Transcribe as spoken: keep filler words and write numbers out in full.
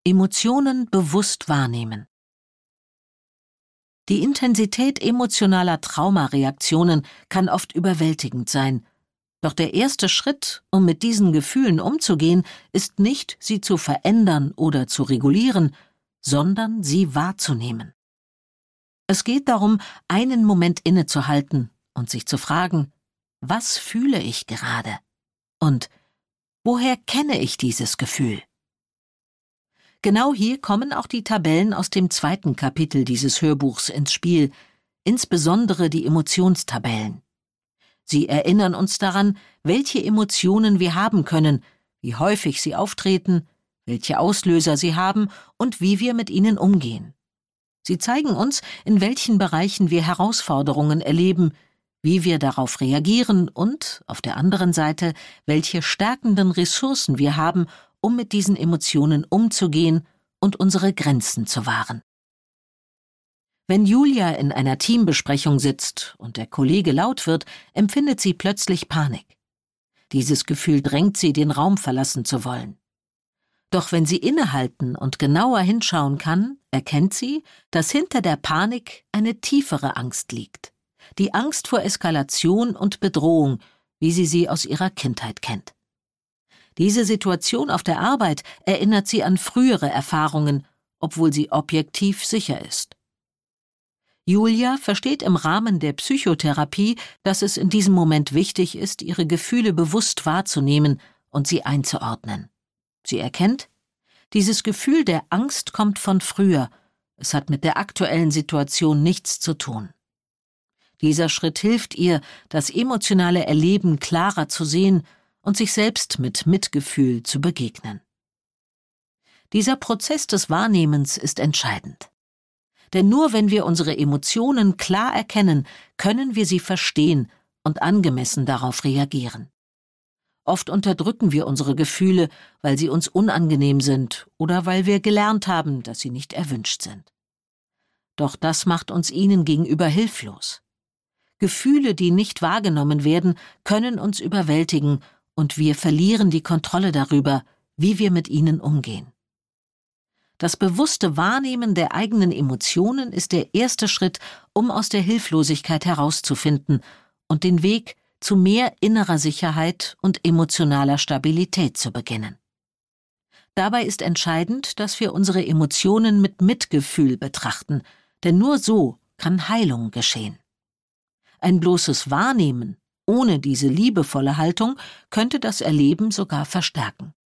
Emotionen bewusst wahrnehmen. Die Intensität emotionaler Traumareaktionen kann oft überwältigend sein. Doch der erste Schritt, um mit diesen Gefühlen umzugehen, ist nicht, sie zu verändern oder zu regulieren, sondern sie wahrzunehmen. Es geht darum, einen Moment innezuhalten und sich zu fragen, was fühle ich gerade? Und woher kenne ich dieses Gefühl? Genau hier kommen auch die Tabellen aus dem zweiten Kapitel dieses Hörbuchs ins Spiel, insbesondere die Emotionstabellen. Sie erinnern uns daran, welche Emotionen wir haben können, wie häufig sie auftreten, welche Auslöser sie haben und wie wir mit ihnen umgehen. Sie zeigen uns, in welchen Bereichen wir Herausforderungen erleben, wie wir darauf reagieren und, auf der anderen Seite, welche stärkenden Ressourcen wir haben, um mit diesen Emotionen umzugehen und unsere Grenzen zu wahren. Wenn Julia in einer Teambesprechung sitzt und der Kollege laut wird, empfindet sie plötzlich Panik. Dieses Gefühl drängt sie, den Raum verlassen zu wollen. Doch wenn sie innehalten und genauer hinschauen kann, erkennt sie, dass hinter der Panik eine tiefere Angst liegt. Die Angst vor Eskalation und Bedrohung, wie sie sie aus ihrer Kindheit kennt. Diese Situation auf der Arbeit erinnert sie an frühere Erfahrungen, obwohl sie objektiv sicher ist. Julia versteht im Rahmen der Psychotherapie, dass es in diesem Moment wichtig ist, ihre Gefühle bewusst wahrzunehmen und sie einzuordnen. Sie erkennt, dieses Gefühl der Angst kommt von früher, es hat mit der aktuellen Situation nichts zu tun. Dieser Schritt hilft ihr, das emotionale Erleben klarer zu sehen und sich selbst mit Mitgefühl zu begegnen. Dieser Prozess des Wahrnehmens ist entscheidend. Denn nur wenn wir unsere Emotionen klar erkennen, können wir sie verstehen und angemessen darauf reagieren. Oft unterdrücken wir unsere Gefühle, weil sie uns unangenehm sind oder weil wir gelernt haben, dass sie nicht erwünscht sind. Doch das macht uns ihnen gegenüber hilflos. Gefühle, die nicht wahrgenommen werden, können uns überwältigen und wir verlieren die Kontrolle darüber, wie wir mit ihnen umgehen. Das bewusste Wahrnehmen der eigenen Emotionen ist der erste Schritt, um aus der Hilflosigkeit herauszufinden und den Weg zu mehr innerer Sicherheit und emotionaler Stabilität zu beginnen. Dabei ist entscheidend, dass wir unsere Emotionen mit Mitgefühl betrachten, denn nur so kann Heilung geschehen. Ein bloßes Wahrnehmen ohne diese liebevolle Haltung könnte das Erleben sogar verstärken.